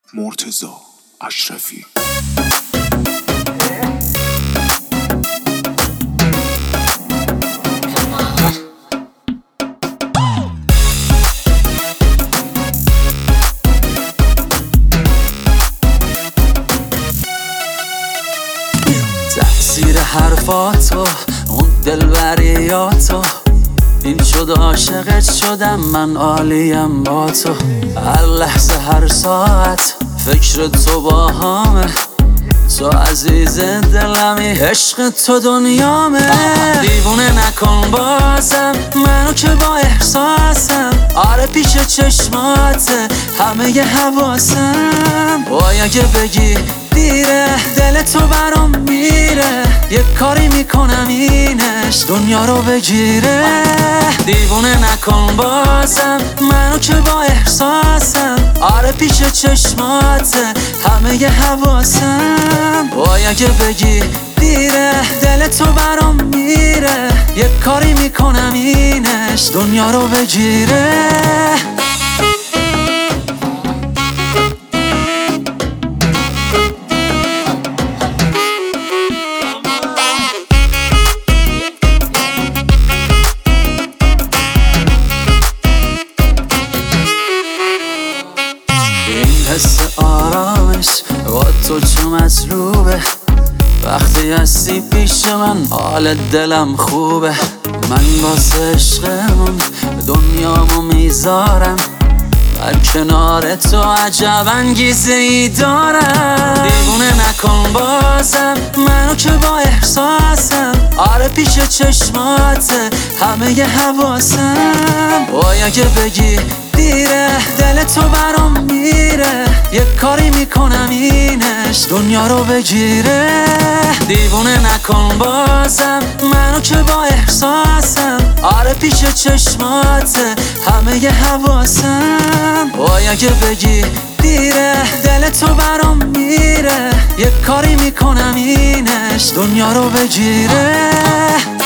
مرتضی اشرفی. تأثیر حرفاتو، اون دلبریاتو، این شد عاشقت شدم من، عالیم با تو. هر لحظه هر ساعت فکر تو باهامه، تو عزیز دلمی، عشق تو دنیامه. دیوونه نکن بازم منو که با احساسم، آره پیش چشماته همه ی حواسم. وای اگه بگی دیره دل تو برام میره، یه کاری میکنم اینش دنیا رو بگیره. دیوونه نکن بازم منو که با احساسم، آره پیش چشماته همه ی حواسم. وای اگه بگی دیره دل تو برام میره، یه کاری میکنم اینش دنیا رو بگیره. حس آرامش با تو چه مطلوبه، وقتی هستی پیش من حال دلم خوبه. من واسه عشقمون دنیامو میذارم، بر کنار تو عجب انگیزه ای دارم. دیوونه نکن بازم منو که با احساسم، آره پیش چشماته همه ی حواسم. وای اگه بگی دیره دل تو برام میره، یه کاری میکنم اینش دنیا رو بگیره. دیوونه نکن بازم منو که با احساسم، آره پیش چشماته همه ی حواسم. وای اگه بگی دیره دل تو برام میره، یه کاری میکنم اینش دنیا رو بگیره.